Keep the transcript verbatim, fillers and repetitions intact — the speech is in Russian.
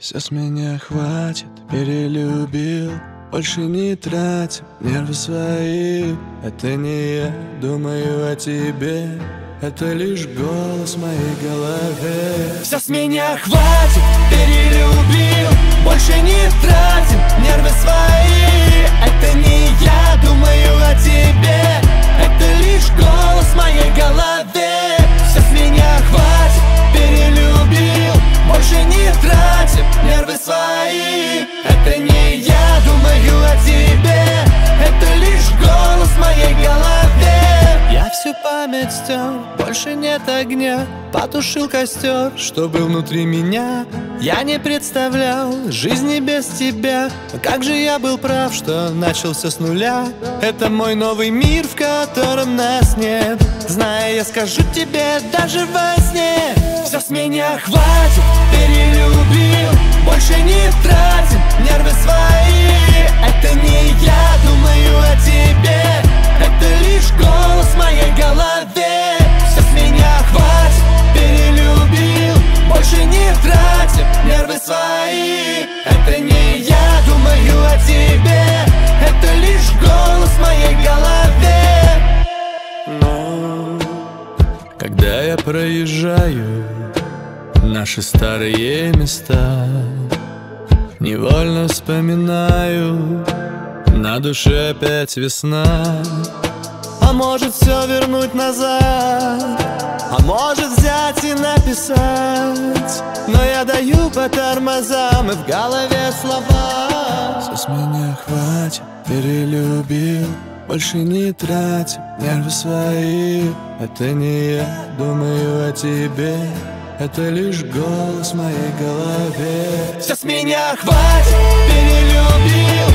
Все с меня хватит, перелюбил. Больше не тратим нервы свои. Это не я думаю о тебе, это лишь голос в моей голове. Все с меня хватит, перелюбил. Больше не тратим нервы свои. Это не я думаю о тебе, это лишь голос в моей голове. Все с меня хватит, перелюбил. Больше не тратим нервы свои. Это не я думаю о тебе, это лишь голос в моей голове. Я всю память стер, больше нет огня. Потушил костер, что был внутри меня. Я не представлял жизни без тебя. Как же я был прав, что начал все с нуля. Это мой новый мир, в котором нас нет. Зная, я скажу тебе даже во сне. Все с меня хватит, перелюбил. Больше не тратим нервы свои. Это не я думаю о тебе, это лишь голос в моей голове. Все с меня хватит, перелюбил. Больше не тратим нервы свои. Это не я думаю о тебе, это лишь голос в моей голове. Но когда я проезжаю наши старые места, невольно вспоминаю, на душе опять весна. А может все вернуть назад, а может взять и написать. Но я даю по тормозам, и в голове слова. Все с меня хватит, перелюбил. Больше не тратим нервы свои. Это не я думаю о тебе, это лишь голос в моей голове. Все с меня хватит, перелюбил.